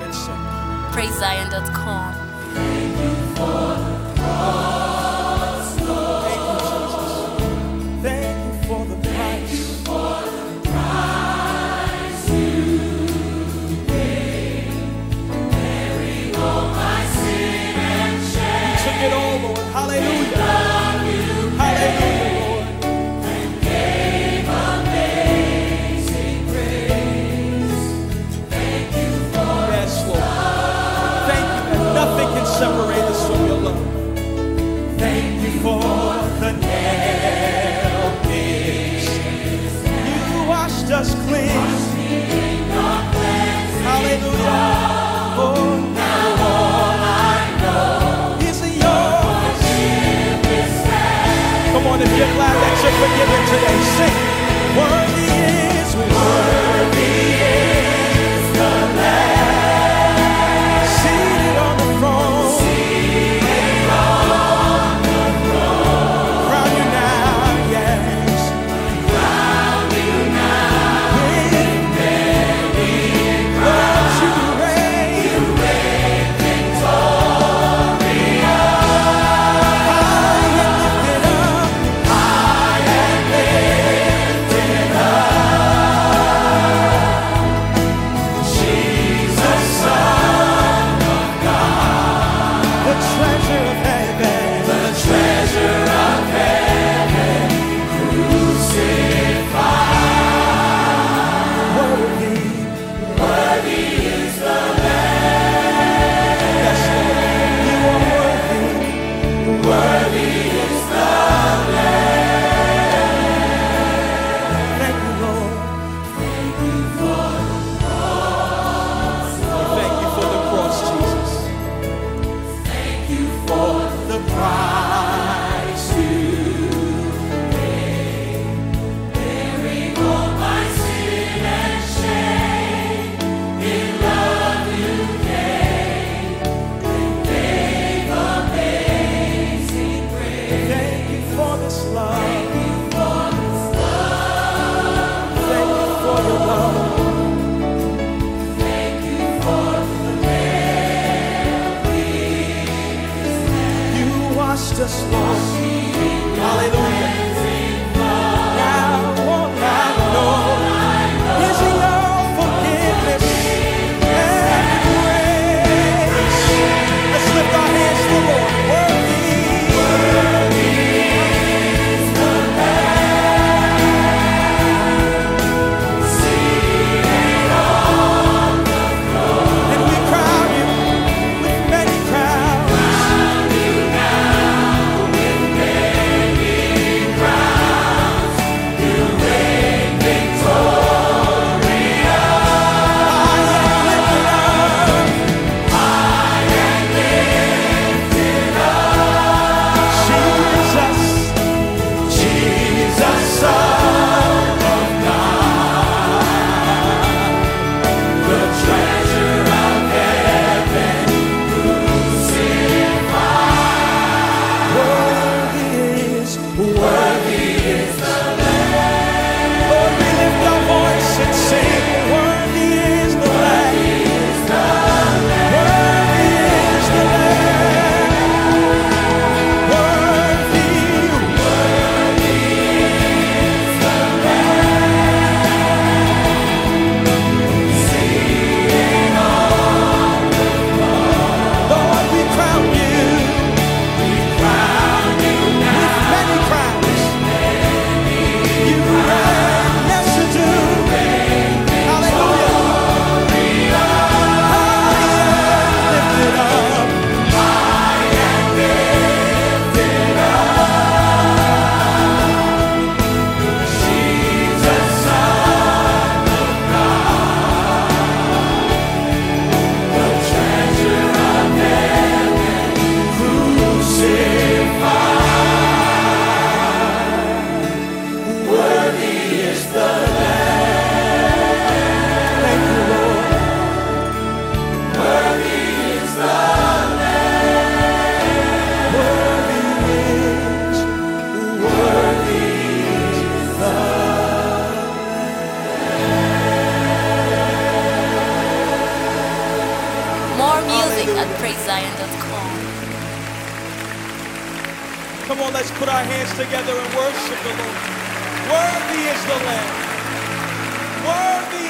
and sing. PraiseZion.com. Thank you for the cross, Lord. Thank you, Jesus. Thank you for the price. Thank you for the price you paid, bearing all my sin and shame. You took it all, Lord. Hallelujah. Hallelujah, Lord. And gave amazing grace. Thank you for yes, Lord. Thank you that nothing can separate us from your love. Thank you for the nail pierced. You washed us clean. Hallelujah. Oh, now all I know is yours. Come on, if you're glad that you're forgiven today, sing. Worthy is the Lamb seated on the throne. Crown you now, yes. Crown you now with many crowns. You reign victorious. High and lifted up. High and lifted up. Jesus, Son of God, the treasure of heaven, the treasure of heaven, crucified. Worthy, worthy is the Lamb. Yes, Lord, you are worthy. Worthy is the Lamb. Thank you, Lord. Thank you for the cross, Lord. Thank you for the cross, Jesus. Thank you for the price you paid, bearing all my sin and shame. In love you gave, and gave amazing grace. Thank you for this love. Thank you for this love. Thank you for your love. Thank you for the you washed us, Lord. Hallelujah. Now all I know is your forgiveness and grace. Let's lift our hands to the Lord. Worthy, worthy is the Lamb seated on the throne. And we crown you with many crowns. Crown you now with many Come on, let's put our hands together and worship the Lord. Worthy is the Lamb. Worthy